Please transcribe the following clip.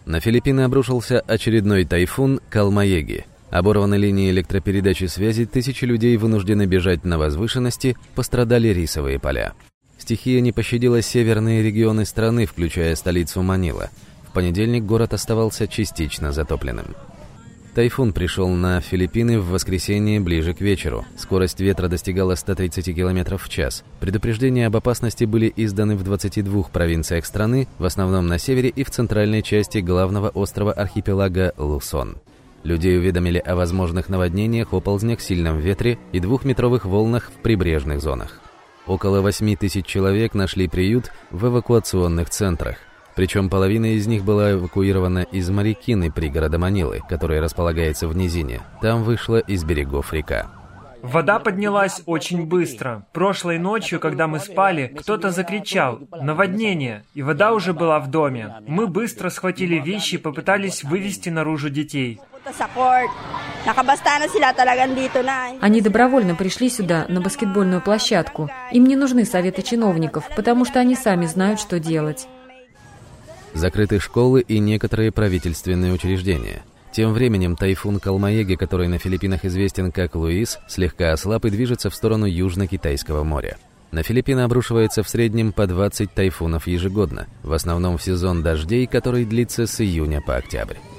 На Филиппины обрушился очередной тайфун Калмаеги. Оборваны линии электропередачи связи, тысячи людей вынуждены бежать на возвышенности, пострадали рисовые поля. Стихия не пощадила северные регионы страны, включая столицу Манила. В понедельник город оставался частично затопленным. Тайфун пришел на Филиппины в воскресенье ближе к вечеру. Скорость ветра достигала 130 км в час. Предупреждения об опасности были изданы в 22 провинциях страны, в основном на севере и в центральной части главного острова архипелага Лусон. Людей уведомили о возможных наводнениях, оползнях, сильном ветре и 2-метровых волнах в прибрежных зонах. Около 8 тысяч человек нашли приют в эвакуационных центрах. Причем половина из них была эвакуирована из Марикины, пригорода Манилы, который располагается в низине. Там вышла из берегов река. Вода поднялась очень быстро. Прошлой ночью, когда мы спали, кто-то закричал «Наводнение!» и вода уже была в доме. Мы быстро схватили вещи и попытались вывести наружу детей. Они добровольно пришли сюда, на баскетбольную площадку. Им не нужны советы чиновников, потому что они сами знают, что делать. Закрыты школы и некоторые правительственные учреждения. Тем временем тайфун Калмаеги, который на Филиппинах известен как Луис, слегка ослаб и движется в сторону Южно-Китайского моря. На Филиппины обрушивается в среднем по 20 тайфунов ежегодно, в основном в сезон дождей, который длится с июня по октябрь.